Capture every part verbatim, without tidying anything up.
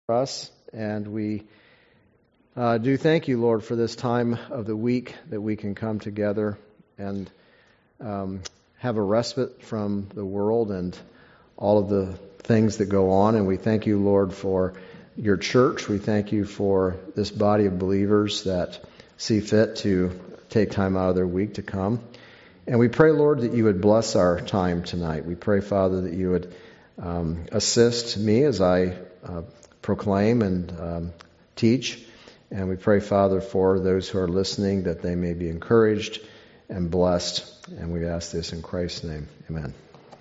us, and we uh, do thank you, Lord, for this time of the week that we can come together and um, have a respite from the world and all of the things that go on. And we thank you, Lord, for your church. We thank you for this body of believers that see fit to take time out of their week to come. And we pray, Lord, that you would bless our time tonight. We pray, Father, that you would um, assist me as I uh, proclaim and um, teach. And we pray, Father, for those who are listening, that they may be encouraged and blessed. And we ask this in Christ's name. Amen.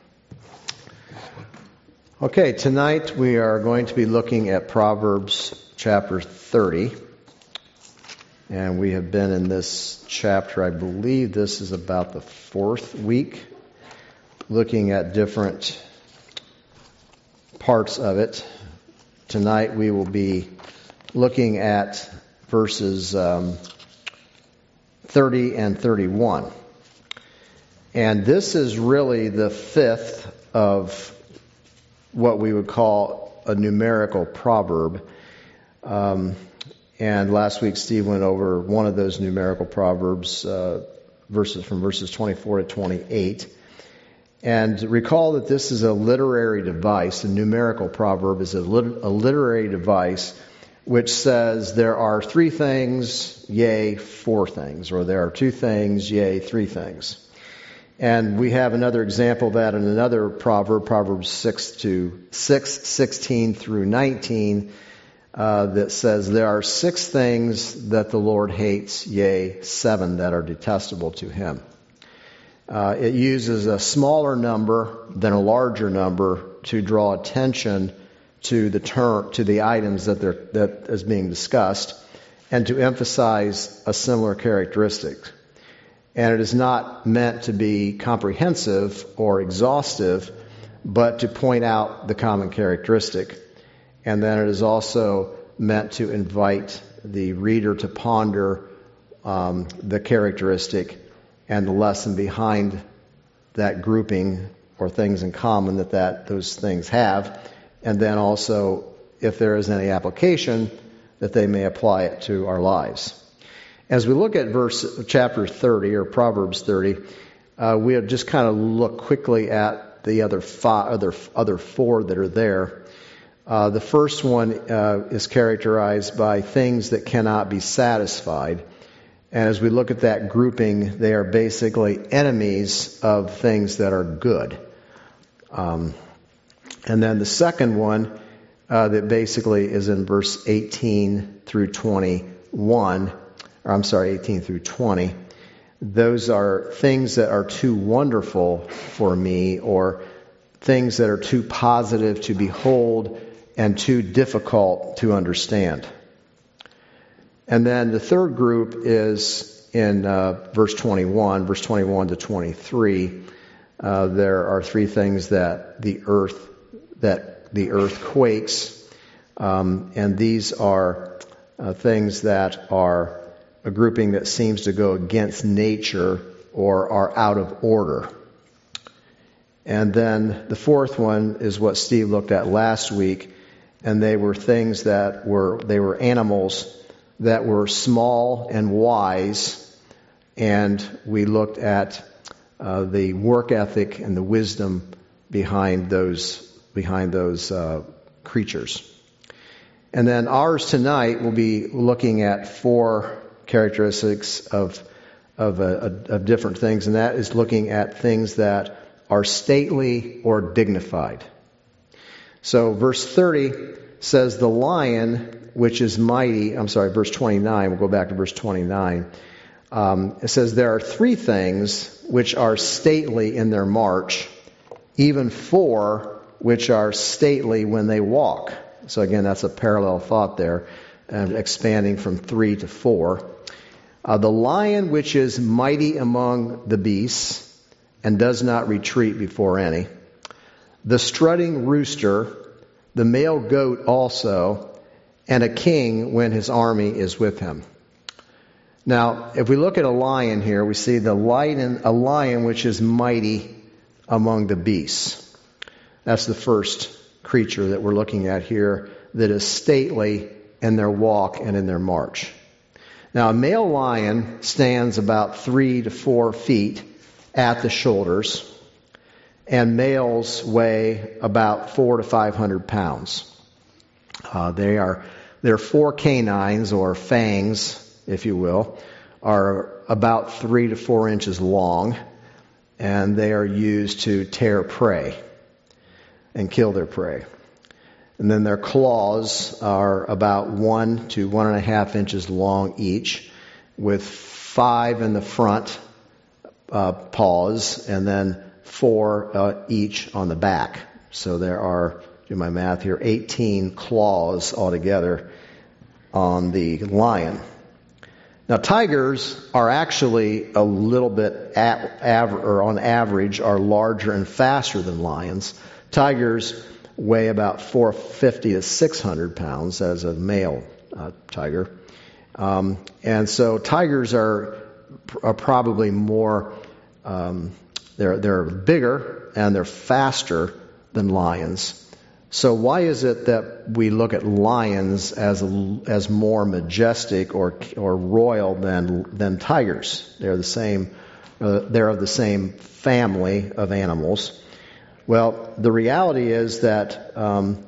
Okay, tonight we are going to be looking at Proverbs chapter thirty. And we have been in this chapter, I believe this is about the fourth week, looking at different parts of it. Tonight we will be looking at verses um, thirty and thirty-one. And this is really the fifth of what we would call a numerical proverb. Um, and last week Steve went over one of those numerical proverbs, uh, verses from verses twenty-four to twenty-eight. And recall that this is a literary device. A numerical proverb is a, lit- a literary device which says there are three things, yea, four things, or there are two things, yea, three things. And we have another example of that in another proverb, Proverbs six to six, sixteen through nineteen, uh, that says there are six things that the Lord hates, yea, seven that are detestable to him. Uh, it uses a smaller number than a larger number to draw attention to the term, to the items that they're, that is being discussed, and to emphasize a similar characteristic. And it is not meant to be comprehensive or exhaustive, but to point out the common characteristic. And then it is also meant to invite the reader to ponder um, the characteristic and the lesson behind that grouping or things in common that, that those things have. And then also, if there is any application, that they may apply it to our lives. As we look at verse chapter thirty, or Proverbs thirty, uh, we'll just kind of look quickly at the other five, other, other four that are there. Uh, the first one uh, is characterized by things that cannot be satisfied. And as we look at that grouping, they are basically enemies of things that are good. Um, and then the second one uh, that basically is in verse eighteen through twenty-one, or I'm sorry, eighteen through twenty. Those are things that are too wonderful for me, or things that are too positive to behold and too difficult to understand. And then the third group is in uh, verse twenty-one, verse twenty-one to twenty-three. Uh, there are three things that the earth that the earth quakes, um, and these are uh, things that are a grouping that seems to go against nature or are out of order. And then the fourth one is what Steve looked at last week, and they were things that were they were animals that were small and wise, and we looked at uh, the work ethic and the wisdom behind those behind those uh, creatures. And then ours tonight will be looking at four characteristics of of, uh, of different things, and that is looking at things that are stately or dignified. So verse thirty says, the lion which is mighty, I'm sorry, verse twenty-nine, we'll go back to verse twenty-nine. Um, it says, there are three things which are stately in their march, even four which are stately when they walk. So again, that's a parallel thought there, and expanding from three to four. Uh, the lion which is mighty among the beasts and does not retreat before any. The strutting rooster, the male goat also, and a king when his army is with him. Now, if we look at a lion here, we see the lion, a lion which is mighty among the beasts. That's the first creature that we're looking at here that is stately in their walk and in their march. Now, a male lion stands about three to four feet at the shoulders, and males weigh about four to five hundred pounds. Uh, they are their four canines, or fangs, if you will, are about three to four inches long, and they are used to tear prey and kill their prey. And then their claws are about one to one and a half inches long each, with five in the front uh, paws, and then four uh, each on the back. So there are, do my math here, eighteen claws altogether on the lion. Now, tigers are actually a little bit, at, av- or on average, are larger and faster than lions. Tigers weigh about four fifty to six hundred pounds as a male uh, tiger. Um, and so tigers are, are probably more, um, they're, they're bigger and they're faster than lions. So why is it that we look at lions as a, as more majestic or or royal than than tigers? They're the same. Uh, they're of the same family of animals. Well, the reality is that um,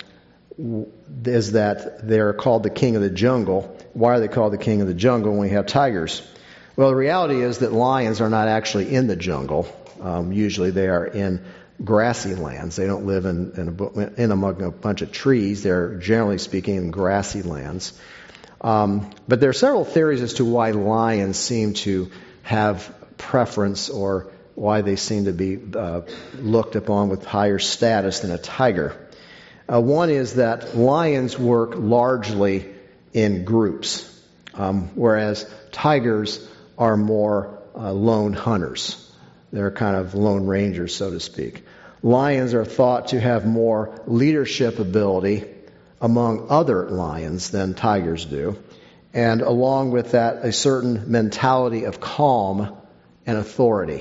is that they're called the king of the jungle. Why are they called the king of the jungle when we have tigers? Well, the reality is that lions are not actually in the jungle. Um, usually, they are in grassy lands. They don't live in in, a, in among a bunch of trees. They're generally speaking in grassy lands. Um, but there are several theories as to why lions seem to have preference, or why they seem to be uh, looked upon with higher status than a tiger. Uh, one is that lions work largely in groups, um, whereas tigers are more uh, lone hunters. They're kind of lone rangers, so to speak. Lions are thought to have more leadership ability among other lions than tigers do. And along with that, a certain mentality of calm and authority.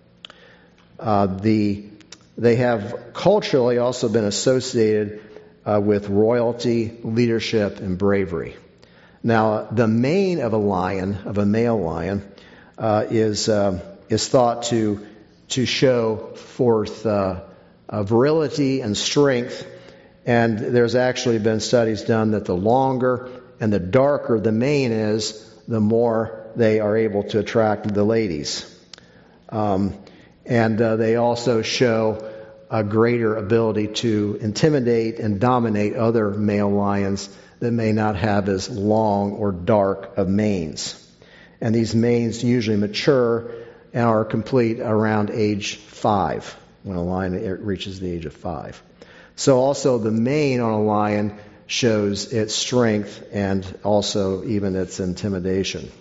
Uh, the They have culturally also been associated uh, with royalty, leadership, and bravery. Now, the mane of a lion, of a male lion, uh, is... Uh, is thought to to show forth uh, uh, virility and strength. And there's actually been studies done that the longer and the darker the mane is, the more they are able to attract the ladies. Um, and uh, they also show a greater ability to intimidate and dominate other male lions that may not have as long or dark of manes. And these manes usually mature and are complete around age five, when a lion reaches the age of five. So also the mane on a lion shows its strength and also even its intimidation.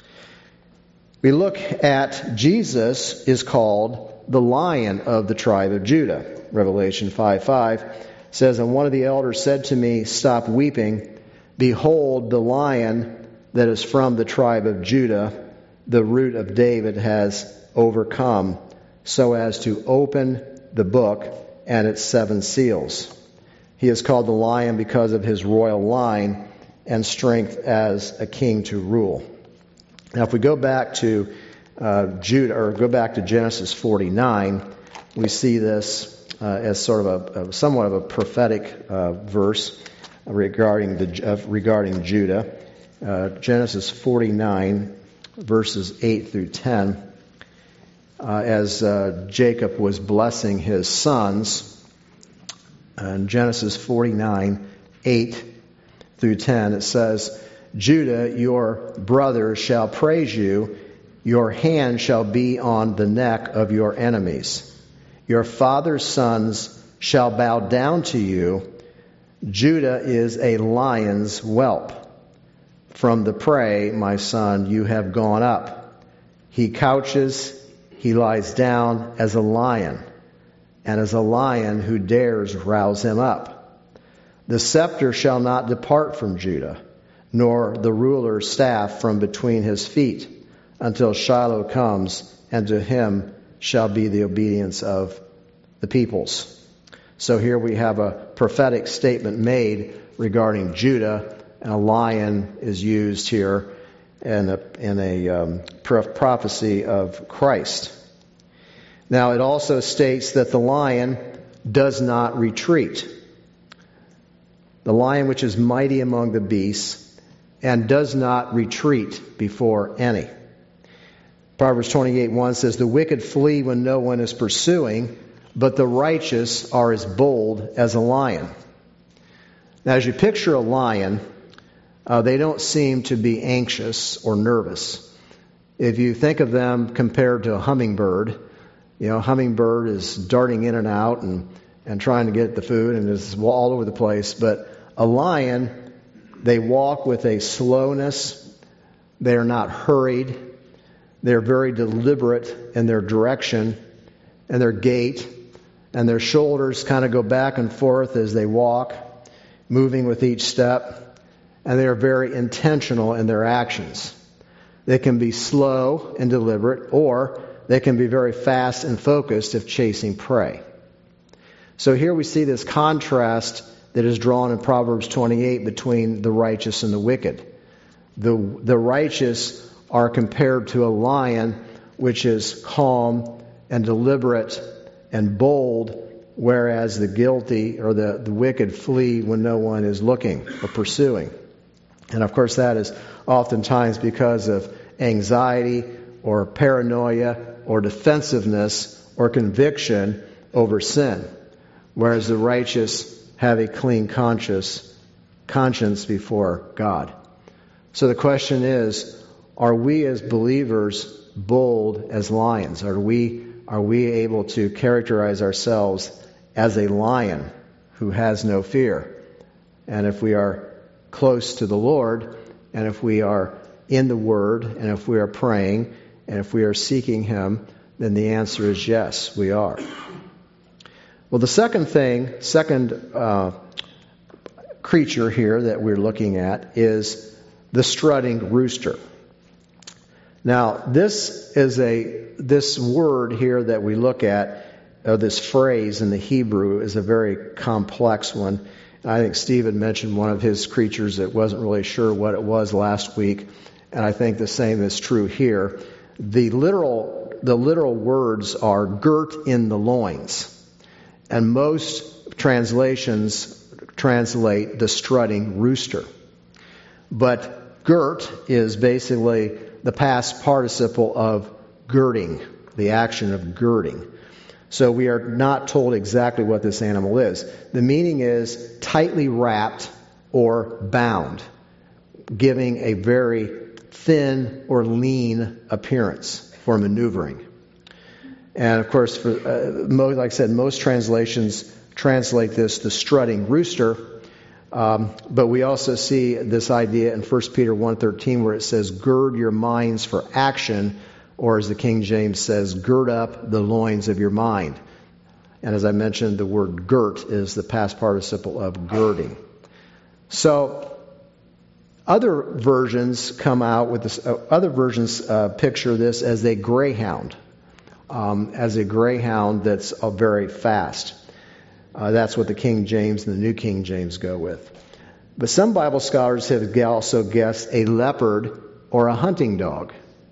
We look at Jesus is called the Lion of the tribe of Judah. Revelation five five says, "And one of the elders said to me, 'Stop weeping. Behold, the Lion that is from the tribe of Judah, the root of David, has overcome, so as to open the book and its seven seals. He is called the Lion because of his royal line and strength as a king to rule.'" Now, if we go back to uh, Judah, or go back to Genesis forty-nine, we see this uh, as sort of a, a somewhat of a prophetic uh, verse regarding the uh, regarding Judah. Uh, Genesis forty-nine. Verses eight through ten, uh, as uh, Jacob was blessing his sons. In Genesis forty-nine, eight through ten, it says, "Judah, your brothers shall praise you. Your hand shall be on the neck of your enemies. Your father's sons shall bow down to you. Judah is a lion's whelp. From the prey, my son, you have gone up. He couches, he lies down as a lion, and as a lion who dares rouse him up. The scepter shall not depart from Judah, nor the ruler's staff from between his feet, until Shiloh comes, and to him shall be the obedience of the peoples." So here we have a prophetic statement made regarding Judah, and a lion is used here in a, in a um, prophecy of Christ. Now it also states that the lion does not retreat. The lion which is mighty among the beasts and does not retreat before any. Proverbs twenty-eight one says, the wicked flee when no one is pursuing, but the righteous are as bold as a lion. Now as you picture a lion, uh, they don't seem to be anxious or nervous. If you think of them compared to a hummingbird, you know, a hummingbird is darting in and out and, and trying to get the food and is all over the place. But a lion, they walk with a slowness. They are not hurried. They're very deliberate in their direction and their gait. And their shoulders kind of go back and forth as they walk, moving with each step. And they are very intentional in their actions. They can be slow and deliberate, or they can be very fast and focused if chasing prey. So here we see this contrast that is drawn in Proverbs twenty-eight between the righteous and the wicked. The, the righteous are compared to a lion which is calm and deliberate and bold, whereas the guilty or the, the wicked flee when no one is looking or pursuing. And of course that is oftentimes because of anxiety or paranoia or defensiveness or conviction over sin, whereas the righteous have a clean conscience, conscience before God. So the question is, are we as believers bold as lions? Are we, are we able to characterize ourselves as a lion who has no fear? And if we are close to the Lord, and if we are in the Word, and if we are praying, and if we are seeking Him, then the answer is yes, we are. Well, the second thing, second uh, creature here that we're looking at is the strutting rooster. Now, this is a this word here that we look at, or this phrase in the Hebrew, is a very complex one. I think Stephen mentioned one of his creatures that wasn't really sure what it was last week, and I think the same is true here. The literal the literal words are girt in the loins. And most translations translate the strutting rooster. But girt is basically the past participle of girding, the action of girding. So we are not told exactly what this animal is. The meaning is tightly wrapped or bound, giving a very thin or lean appearance for maneuvering. And of course, for, uh, most, like I said, most translations translate this the strutting rooster. Um, but we also see this idea in First Peter one thirteen where it says, gird your minds for action, or as the King James says, gird up the loins of your mind. And as I mentioned, the word girt is the past participle of girding. So other versions come out with this, uh, other versions uh, picture this as a greyhound. Um, as a greyhound that's uh, very fast. Uh, that's what the King James and the New King James go with. But some Bible scholars have also guessed a leopard or a hunting dog.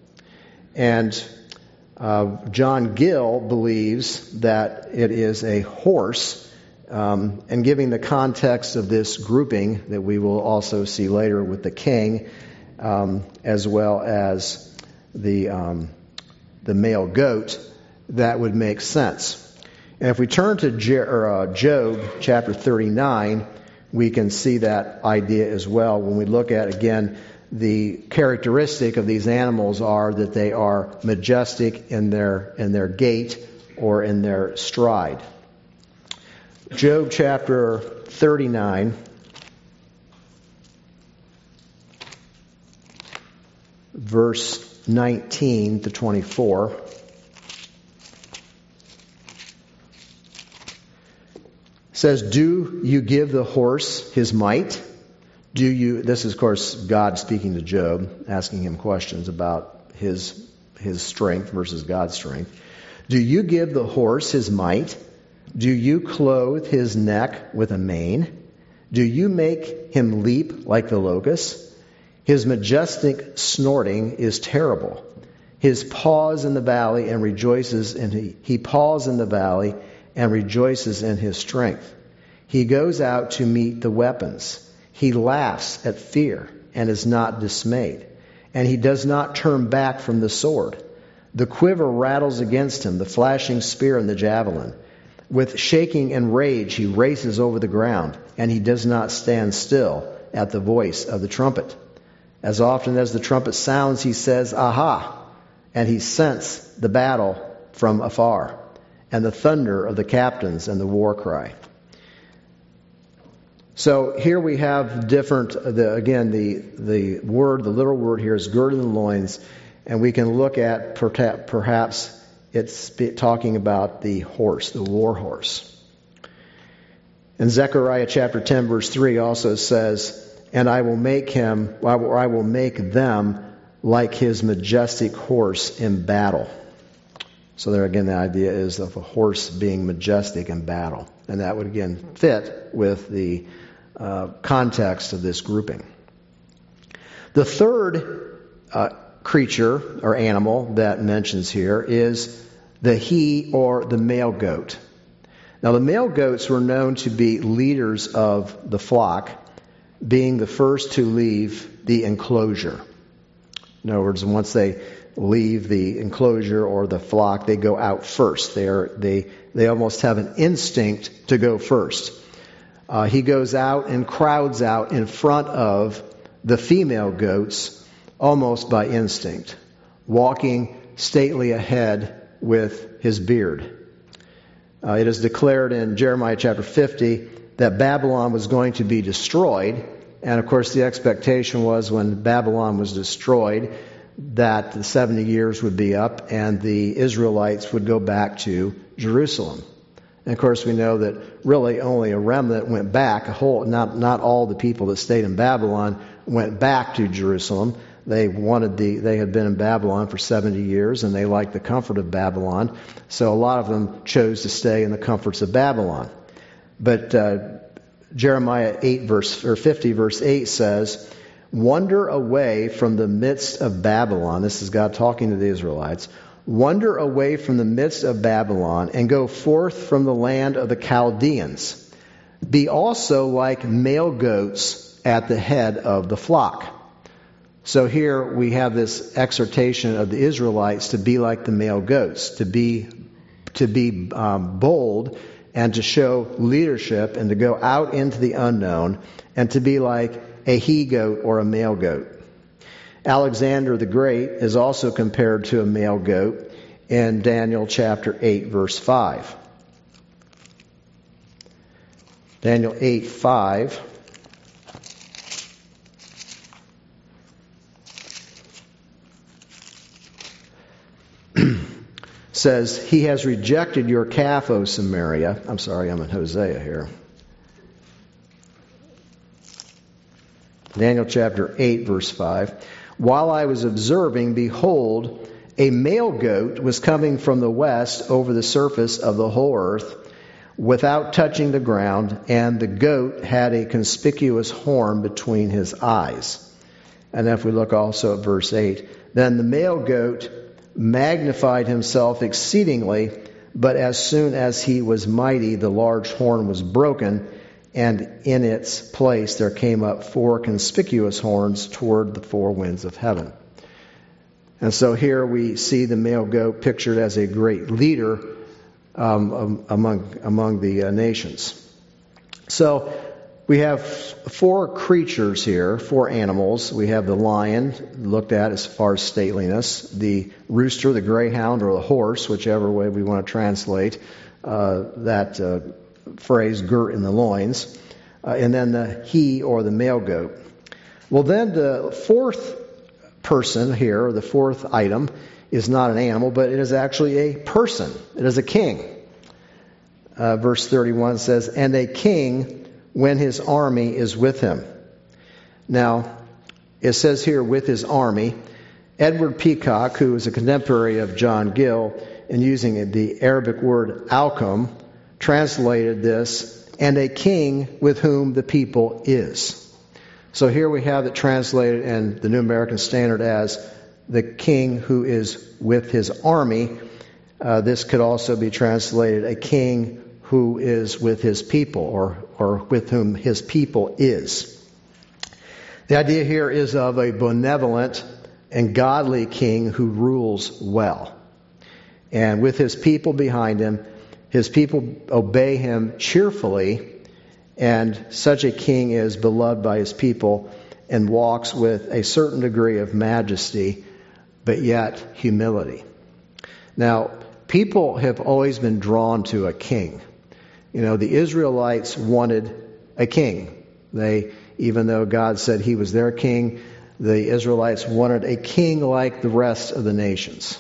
And uh, John Gill believes that it is a horse. Um, and giving the context of this grouping that we will also see later with the king, um, as well as the um, the male goat, that would make sense. And if we turn to Je- or, uh, Job chapter thirty-nine, we can see that idea as well. When we look at, again, the characteristic of these animals are that they are majestic in their in their gait or in their stride. Job chapter thirty-nine, verse nineteen to twenty-four. Says, do you give the horse his might? Do you, this is of course God speaking to Job, asking him questions about his his strength versus God's strength. Do you give the horse his might, Do you clothe his neck with a mane? Do you make him leap like the locust? His majestic snorting is terrible. His paws in the valley and rejoices in he, he paws in the valley and rejoices in his strength. He goes out to meet the weapons. He laughs at fear and is not dismayed. And he does not turn back from the sword. The quiver rattles against him, the flashing spear and the javelin. With shaking and rage he races over the ground, and he does not stand still at the voice of the trumpet. As often as the trumpet sounds, he says, "Aha!" And he scents the battle from afar, and the thunder of the captains and the war cry. So here we have different, the, again, the, the word, the literal word here is girded in the loins, and we can look at perhaps it's talking about the horse, the war horse. And Zechariah chapter ten verse three also says, "And I will make him, or I will make them like his majestic horse in battle." So there again, the idea is of a horse being majestic in battle. And that would again fit with the uh, context of this grouping. The third uh, creature or animal that mentions here is the he or the male goat. Now the male goats were known to be leaders of the flock, being the first to leave the enclosure. In other words, once they leave the enclosure or the flock, they go out first. They are, they they almost have an instinct to go first. Uh, he goes out and crowds out in front of the female goats almost by instinct, walking stately ahead with his beard. Uh, it is declared in Jeremiah chapter fifty that Babylon was going to be destroyed. And of course the expectation was when Babylon was destroyed that the seventy years would be up and the Israelites would go back to Jerusalem. And of course we know that really only a remnant went back, a whole, not, not all the people that stayed in Babylon went back to Jerusalem. They wanted the, they had been in Babylon for seventy years and they liked the comfort of Babylon. So a lot of them chose to stay in the comforts of Babylon. But uh, Jeremiah eight verse, or fifty verse eight says, "Wander away from the midst of Babylon." This is God talking to the Israelites. "Wander away from the midst of Babylon and go forth from the land of the Chaldeans. Be also like male goats at the head of the flock." So here we have this exhortation of the Israelites to be like the male goats, to be to be um, bold and to show leadership and to go out into the unknown and to be like a he-goat or a male goat. Alexander the Great is also compared to a male goat in Daniel chapter eight verse five. Daniel eight five. Says, "He has rejected your calf, O Samaria." I'm sorry, I'm in Hosea here. Daniel chapter eight, verse five. "While I was observing, behold, a male goat was coming from the west over the surface of the whole earth without touching the ground, and the goat had a conspicuous horn between his eyes." And if we look also at verse eight, "Then the male goat magnified himself exceedingly, but as soon as he was mighty, the large horn was broken, and in its place there came up four conspicuous horns toward the four winds of heaven." And so here we see the male goat pictured as a great leader um, among among the uh, nations. So we have four creatures here, four animals. We have the lion, looked at as far as stateliness, the rooster, the greyhound, or the horse, whichever way we want to translate uh, that uh, phrase, girt in the loins, uh, and then the he or the male goat. Well, then the fourth person here, or the fourth item, is not an animal, but it is actually a person. It is a king. Uh, verse thirty-one says, "And a king when his army is with him." Now, it says here, with his army. Edward Peacock, who is a contemporary of John Gill, in using the Arabic word alkum, translated this, and a king with whom the people is. So here we have it translated in the New American Standard as the king who is with his army. Uh, this could also be translated a king who is with his people, or, or with whom his people is. The idea here is of a benevolent and godly king who rules well. And with his people behind him, his people obey him cheerfully, and such a king is beloved by his people and walks with a certain degree of majesty, but yet humility. Now, people have always been drawn to a king. You know, the Israelites wanted a king. They, even though God said he was their king, the Israelites wanted a king like the rest of the nations.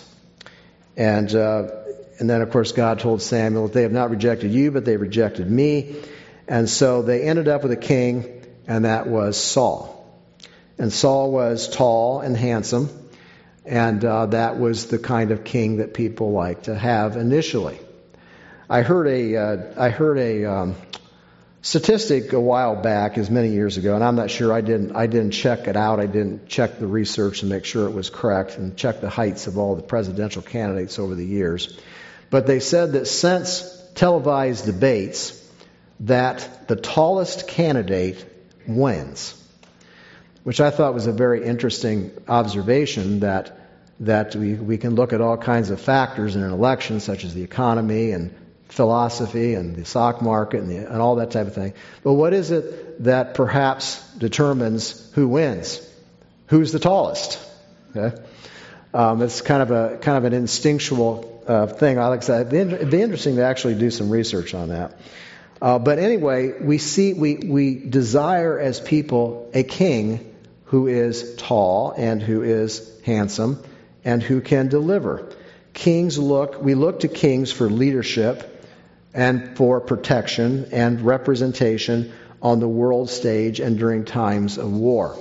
And uh, and then, of course, God told Samuel, they have not rejected you, but they rejected me. And so they ended up with a king, and that was Saul. And Saul was tall and handsome, and uh, that was the kind of king that people liked to have initially. I heard a uh, I heard a um, statistic a while back, as many years ago, and I'm not sure. I didn't I didn't check it out. I didn't check the research and make sure it was correct, and check the heights of all the presidential candidates over the years. But they said that since televised debates, that the tallest candidate wins, which I thought was a very interesting observation, that that we, we can look at all kinds of factors in an election, such as the economy and philosophy and the stock market and, the, and all that type of thing. But what is it that perhaps determines who wins? Who's the tallest? Okay? Um, it's kind of a kind of an instinctual uh, thing. I like to say, it'd be, it'd be interesting to actually do some research on that. Uh, but anyway, we see we we desire as people a king who is tall and who is handsome and who can deliver. Kings look we look to kings for leadership and for protection and representation on the world stage and during times of war.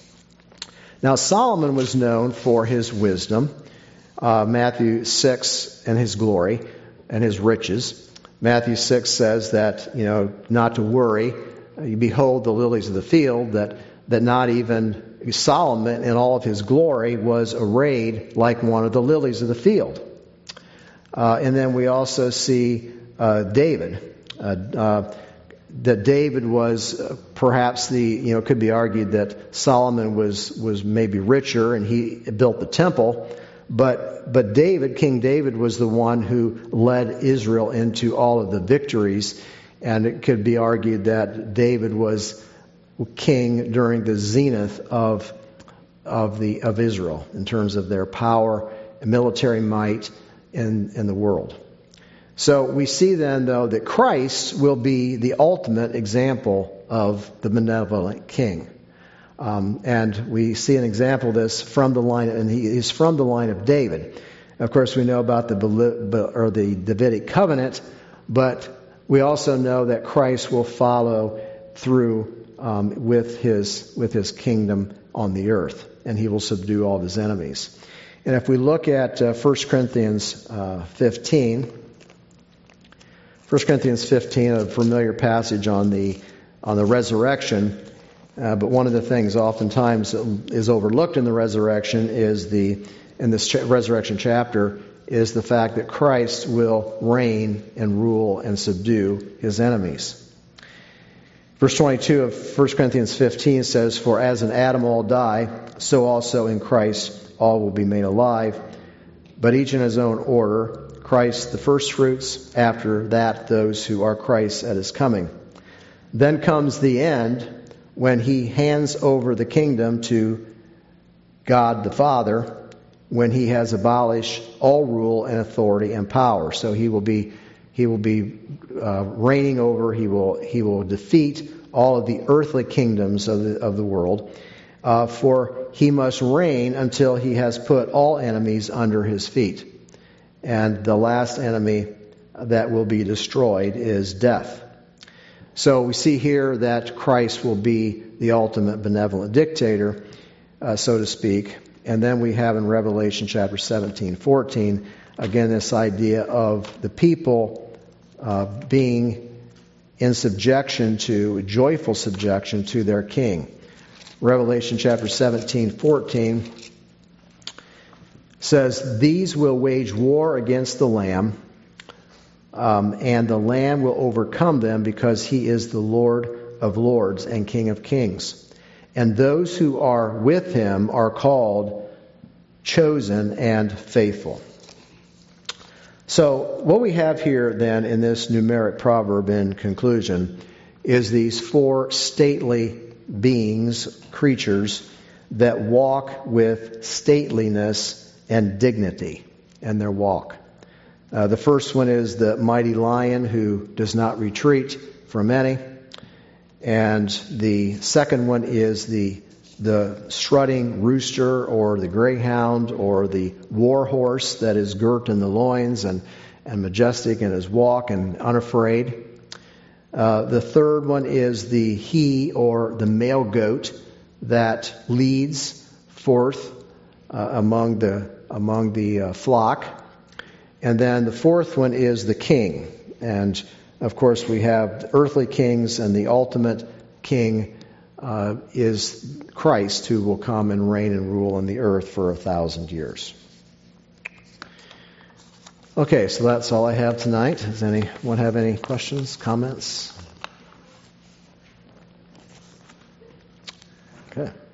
Now, Solomon was known for his wisdom, uh, Matthew six, and his glory and his riches. Matthew six says that, you know, not to worry. You behold the lilies of the field, that, that not even Solomon in all of his glory was arrayed like one of the lilies of the field. Uh, and then we also see uh, David. Uh, uh, that David was uh, perhaps the, you know, it could be argued that Solomon was, was maybe richer and he built the temple. But but David, King David, was the one who led Israel into all of the victories, and it could be argued that David was king during the zenith of of the of Israel in terms of their power and military might in in the world. So we see then, though, that Christ will be the ultimate example of the benevolent king. Um, and we see an example of this from the line, and he is from the line of David. Of course, we know about the or the Davidic covenant, but we also know that Christ will follow through um, with his with his kingdom on the earth, and he will subdue all of his enemies. And if we look at uh, First Corinthians uh, fifteen, First Corinthians fifteen, a familiar passage on the on the resurrection. Uh, but one of the things oftentimes is overlooked in the resurrection is the in this cha- resurrection chapter is the fact that Christ will reign and rule and subdue his enemies. Verse twenty-two of First Corinthians fifteen says, "For as in Adam all die, so also in Christ all will be made alive, but each in his own order, Christ the firstfruits, after that those who are Christ at his coming. Then comes the end, when he hands over the kingdom to God the Father, when he has abolished all rule and authority and power." So he will be he will be uh, reigning over. He will he will defeat all of the earthly kingdoms of the of the world. Uh, for he must reign until he has put all enemies under his feet. And the last enemy that will be destroyed is death. So we see here that Christ will be the ultimate benevolent dictator, uh, so to speak. And then we have in Revelation chapter seventeen, fourteen, again, this idea of the people uh, being in subjection to, joyful subjection to their king. Revelation chapter seventeen, fourteen says, "These will wage war against the Lamb, um, and the Lamb will overcome them, because he is the Lord of lords and King of kings. And those who are with him are called, chosen, and faithful." So what we have here then in this numeric proverb in conclusion is these four stately beings, creatures, that walk with stateliness and dignity in their walk. Uh, the first one is the mighty lion who does not retreat from any. And the second one is the the strutting rooster, or the greyhound, or the war horse that is girt in the loins and, and majestic in his walk and unafraid. Uh, the third one is the he, or the male goat, that leads forth uh, among the among the uh, flock. And then the fourth one is the king. And of course we have the earthly kings, and the ultimate king uh, is Christ, who will come and reign and rule on the earth for a thousand years. Okay, so that's all I have tonight. Does anyone have any questions, comments? Okay.